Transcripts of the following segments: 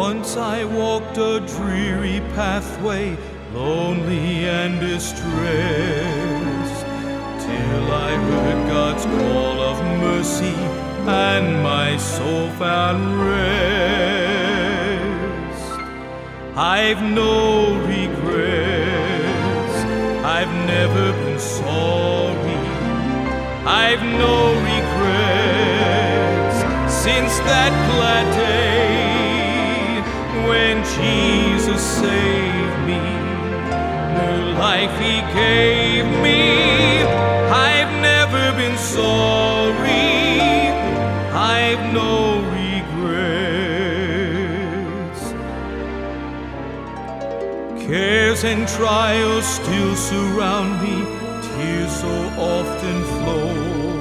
Once I walked a dreary pathway, lonely and distressed, till I heard God's call of mercy, and my soul found rest. I've no regrets, I've never been sorry, I've no regrets since that glad day when Jesus saved me. New life He gave me. I've never been sorry, I've no regrets. Cares and trials still surround me, tears so often flow,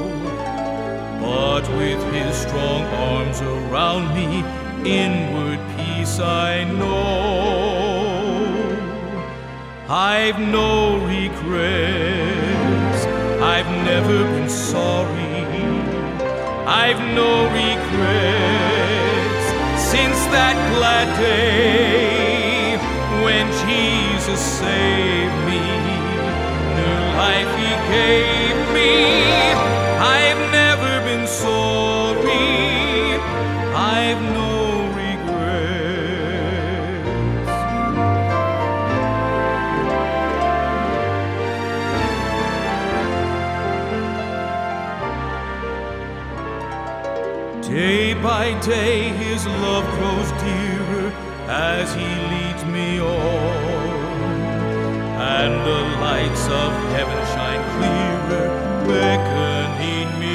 but with His strong arms around me, inward peace I know. I've no regrets, I've never been sorry, I've no regrets since that glad day when Jesus saved me. New life He gave me. I've never been sorry, I've no Day by day His love grows dearer as He leads me on, and the lights of heaven shine clearer, beckoning me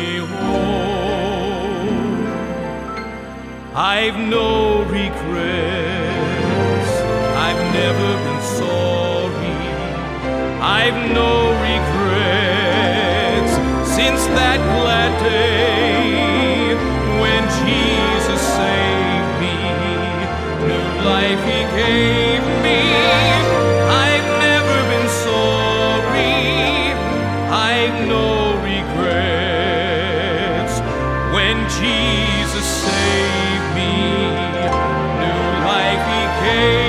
home. I've no regrets, I've never been sorry, I've no regrets since that glad day when Jesus saved me. New life He gave me. I've never been sorry, I've no regrets when Jesus saved me. New life He gave me.